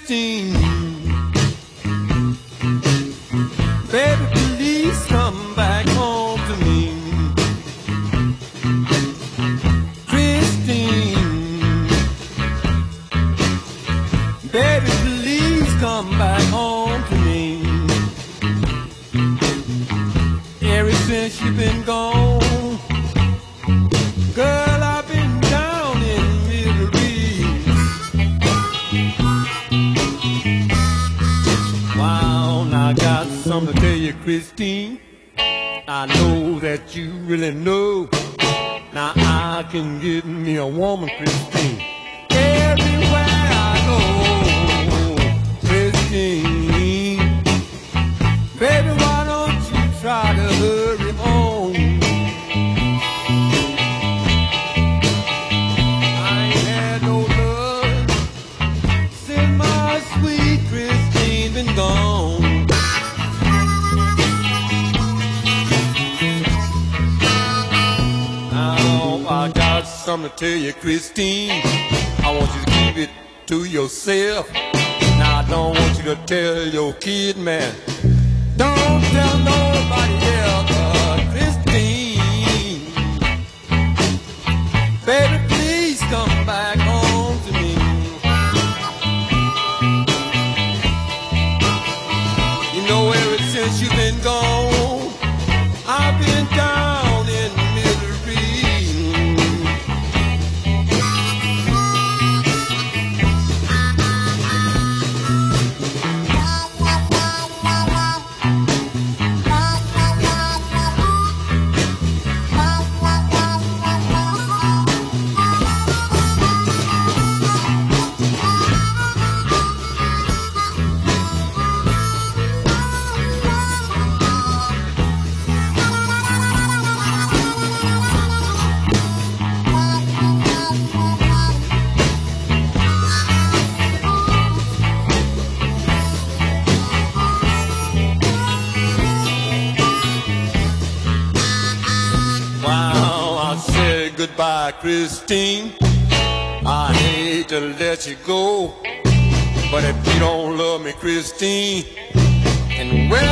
Christine, baby, please come back home to me. Christine, baby, please come back home to me. Ever since you've been gone, girl, I've been down in misery. Wow, now I got something to tell you, Christine. I know that you really know. Now I can get me a woman, Christine, everywhere I go. Christine, baby, why don't you try to hurry home? I ain't had no love since my sweet Christine been gone. Now I got something to tell you, Christine. I want you to keep it to yourself. Now I don't want you to tell your kid, man. Don't tell nobody else, Christine. Baby, please come back home to me. You know, ever since you've been gone, I've been down in misery. Wow, I said goodbye, Christine. I hate to let you go, but if you don't love me, Christine, and when